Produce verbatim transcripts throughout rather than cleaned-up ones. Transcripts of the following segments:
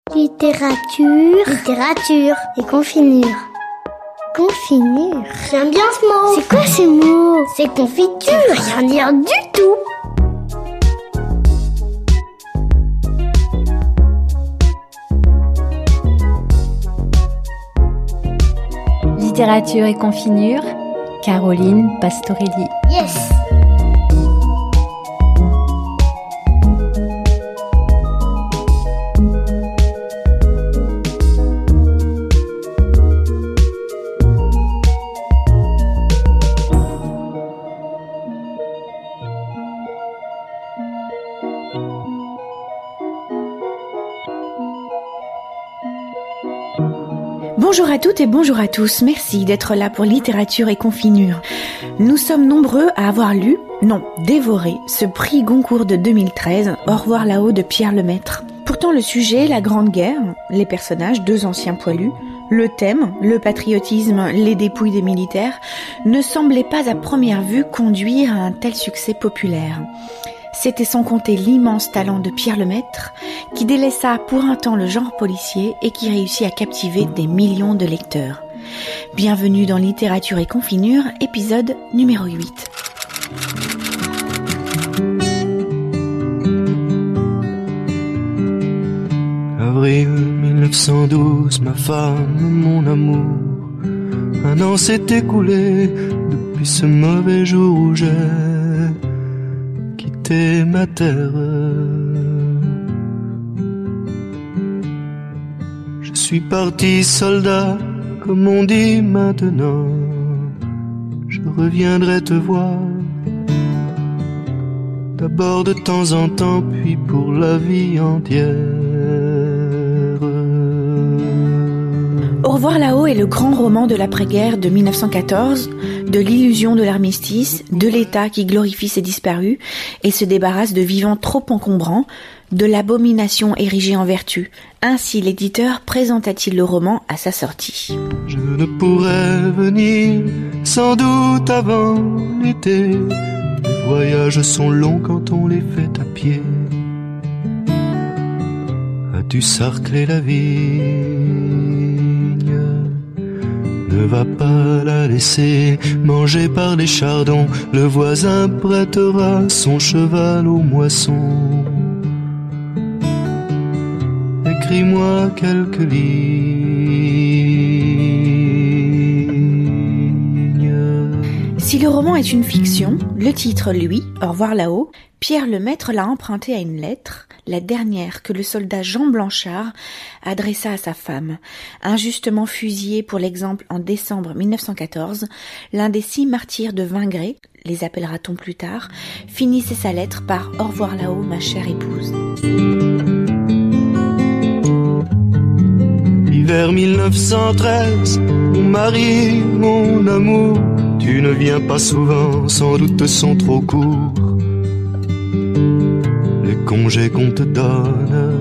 Littérature, littérature et confinure. Confinure. J'aime bien ce mot. C'est quoi ce mot? C'est confiture. Ça veut rien dire du tout. Littérature et confinure, Caroline Pastorelli. Yes. Bonjour à toutes et bonjour à tous, merci d'être là pour Littérature et Confinure. Nous sommes nombreux à avoir lu, non, dévoré, ce prix Goncourt de deux mille treize, Au revoir là-haut de Pierre Lemaitre. Pourtant le sujet, la Grande Guerre, les personnages, deux anciens poilus, le thème, le patriotisme, les dépouilles des militaires, ne semblaient pas à première vue conduire à un tel succès populaire. C'était sans compter l'immense talent de Pierre Lemaitre, qui délaissa pour un temps le genre policier et qui réussit à captiver des millions de lecteurs. Bienvenue dans Littérature et Confinure, épisode numéro huit. Avril mille neuf cent douze, ma femme, mon amour. Un an s'est écoulé depuis ce mauvais jour où j'ai quitté ma terre. Je suis parti soldat, comme on dit maintenant. Je reviendrai te voir, d'abord de temps en temps, puis pour la vie entière. Au revoir là-haut est le grand roman de l'après-guerre de mille neuf cent quatorze, de l'illusion de l'armistice, de l'État qui glorifie ses disparus et se débarrasse de vivants trop encombrants, de l'abomination érigée en vertu. Ainsi l'éditeur présenta-t-il le roman à sa sortie. Je ne pourrais venir sans doute avant l'été. Les voyages sont longs quand on les fait à pied. As-tu sarclé la vigne? Ne va pas la laisser manger par les chardons. Le voisin prêtera son cheval aux moissons. Écris-moi quelques lignes. Si le roman est une fiction, le titre, lui, Au revoir là-haut, Pierre Lemaitre l'a emprunté à une lettre, la dernière que le soldat Jean Blanchard adressa à sa femme. Injustement fusillé pour l'exemple en décembre mille neuf cent quatorze, l'un des six martyrs de Vingré, les appellera-t-on plus tard, finissait sa lettre par « Au revoir là-haut, ma chère épouse ». Hiver mille neuf cent treize, mon mari, mon amour, tu ne viens pas souvent, sans doute sont trop courts les congés qu'on te donne.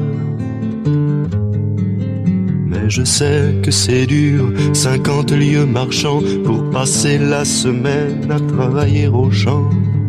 Mais je sais que c'est dur, cinquante lieues marchant pour passer la semaine à travailler au champ.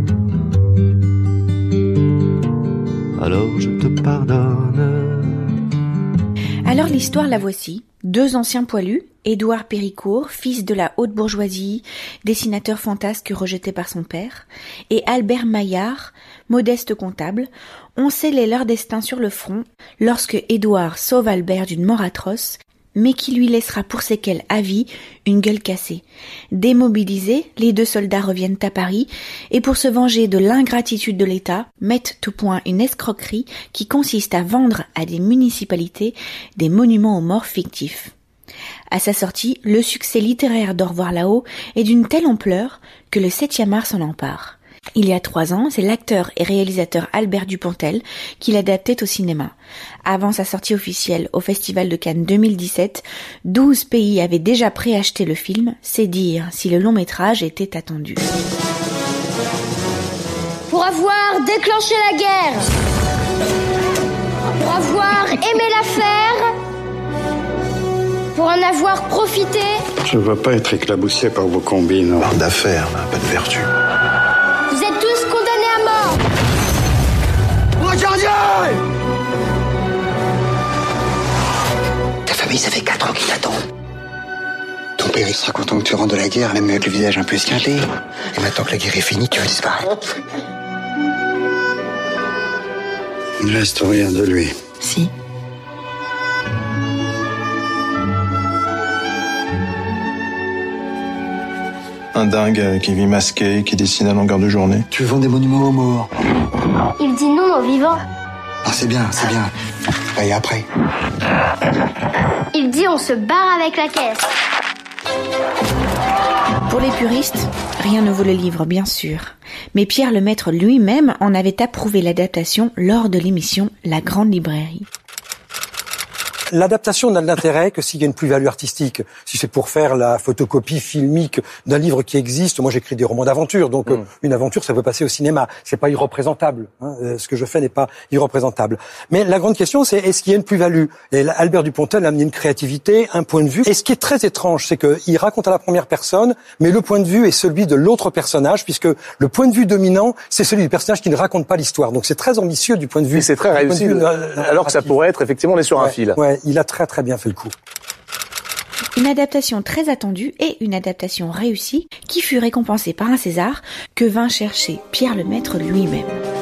Alors je te pardonne. Alors l'histoire la voici. Deux anciens poilus, Édouard Péricourt, fils de la haute bourgeoisie, dessinateur fantasque rejeté par son père, et Albert Maillard, modeste comptable, ont scellé leur destin sur le front lorsque Édouard sauve Albert d'une mort atroce, mais qui lui laissera pour séquelles à vie une gueule cassée. Démobilisés, les deux soldats reviennent à Paris et pour se venger de l'ingratitude de l'État, mettent au point une escroquerie qui consiste à vendre à des municipalités des monuments aux morts fictifs. À sa sortie, le succès littéraire d'Au revoir là-haut est d'une telle ampleur que le septième art s'en empare. Il y a trois ans, c'est l'acteur et réalisateur Albert Dupontel qui l'adaptait au cinéma. Avant sa sortie officielle au Festival de Cannes deux mille dix-sept, douze pays avaient déjà préacheté le film, c'est dire si le long métrage était attendu. Pour avoir déclenché la guerre, pour avoir aimé la faire, pour en avoir profité. Je ne veux pas être éclaboussé par vos combines. Barre d'affaires, pas de vertu. Vous êtes tous condamnés à mort. Regardez! lui, ça fait quatre ans qu'il t'attend. Ton père, il sera content que tu rentres de la guerre, même avec le visage un peu esquinté. Et maintenant que la guerre est finie, tu veux disparaître. Il ne reste rien de lui. Si. Un dingue qui vit masqué, qui dessine à longueur de journée. Tu vends des monuments aux morts. Il dit non aux vivants. Ah, c'est bien, c'est bien. Et après? Il dit on se barre avec la caisse. Pour les puristes, rien ne vaut le livre, bien sûr. Mais Pierre Lemaître lui-même en avait approuvé l'adaptation lors de l'émission La Grande Librairie. L'adaptation n'a de l'intérêt que s'il y a une plus-value artistique. Si c'est pour faire la photocopie filmique d'un livre qui existe, moi j'écris des romans d'aventure, donc mmh. une aventure ça peut passer au cinéma. C'est pas irreprésentable. Hein. Ce que je fais n'est pas irreprésentable. Mais la grande question c'est est-ce qu'il y a une plus-value? Et Albert Dupontel a amené une créativité, un point de vue. Et ce qui est très étrange, c'est qu'il raconte à la première personne, mais le point de vue est celui de l'autre personnage, puisque le point de vue dominant, c'est celui du personnage qui ne raconte pas l'histoire. Donc c'est très ambitieux du point de vue. Et c'est très réussi, vue, euh, alors que ça pourrait être effectivement on est sur ouais, un fil. Ouais. Il a très très bien fait le coup. Une adaptation très attendue et une adaptation réussie qui fut récompensée par un César que vint chercher Pierre Lemaître lui-même.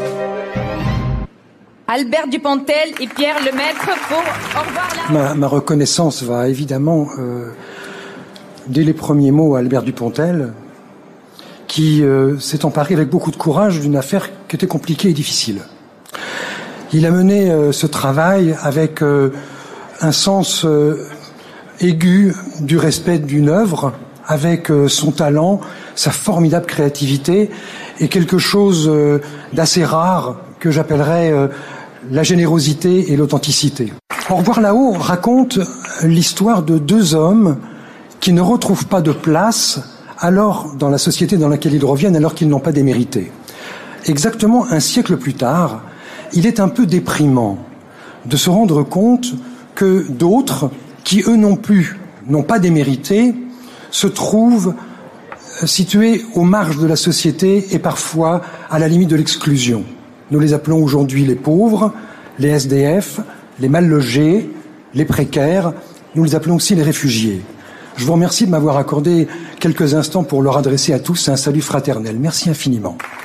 Albert Dupontel et Pierre Lemaître pour Au revoir la... Ma, ma reconnaissance va évidemment, euh, dès les premiers mots, à Albert Dupontel, qui euh, s'est emparé avec beaucoup de courage d'une affaire qui était compliquée et difficile. Il a mené euh, ce travail avec... Euh, un sens euh, aigu du respect d'une œuvre, avec euh, son talent, sa formidable créativité, et quelque chose euh, d'assez rare que j'appellerais euh, la générosité et l'authenticité. Au revoir là-haut raconte l'histoire de deux hommes qui ne retrouvent pas de place alors dans la société dans laquelle ils reviennent, alors qu'ils n'ont pas démérité. Exactement un siècle plus tard, il est un peu déprimant de se rendre compte que d'autres, qui eux non plus n'ont pas démérité, se trouvent situés aux marges de la société et parfois à la limite de l'exclusion. Nous les appelons aujourd'hui les pauvres, les S D F, les mal logés, les précaires, nous les appelons aussi les réfugiés. Je vous remercie de m'avoir accordé quelques instants pour leur adresser à tous un salut fraternel. Merci infiniment.